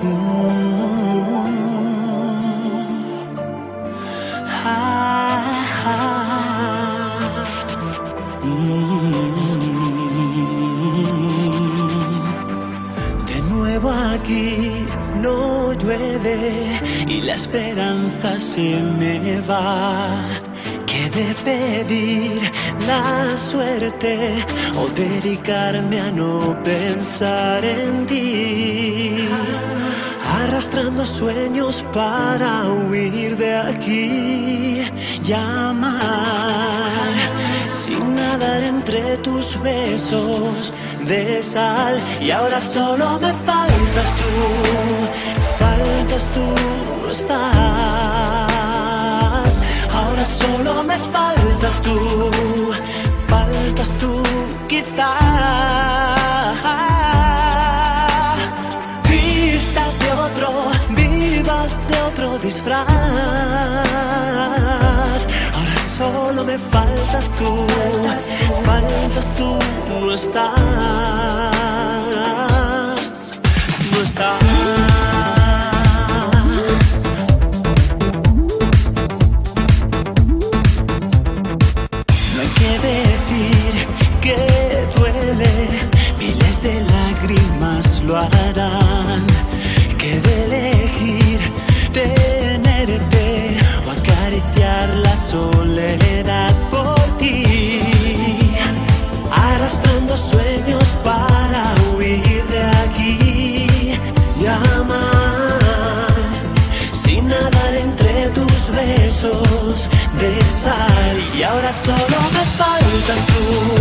De nuevo aquí no llueve y la esperanza se me va. ¿Qué de pedir la suerte o dedicarme a no pensar en ti? Arrastrando sueños para huir de aquí y amar, sin nadar entre tus besos de sal. Y ahora solo me faltas tú, no estás. Ahora solo me faltas tú, quizás. Vistas de otro, vivas de otro disfraz. Ahora solo me faltas tú, no estás, no estás. Lo harán, que de elegir tenerte o acariciar la soledad por ti, arrastrando sueños para huir de aquí y amar, sin nadar entre tus besos de sal. Y ahora solo me faltas tú,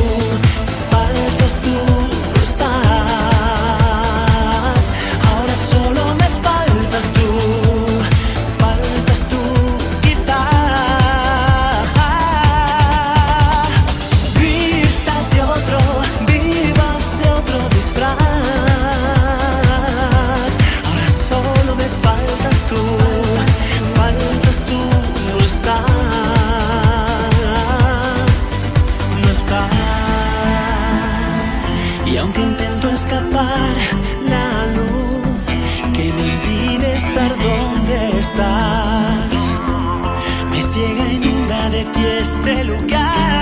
no estás. Solo me faltas tú, quizás. Vistas de otro, vivas de otro disfraz. Ahora solo me faltas tú, no estás, no estás. Y aunque intento escapar, la luz que me impide estar donde estás me ciega, inunda de ti este lugar.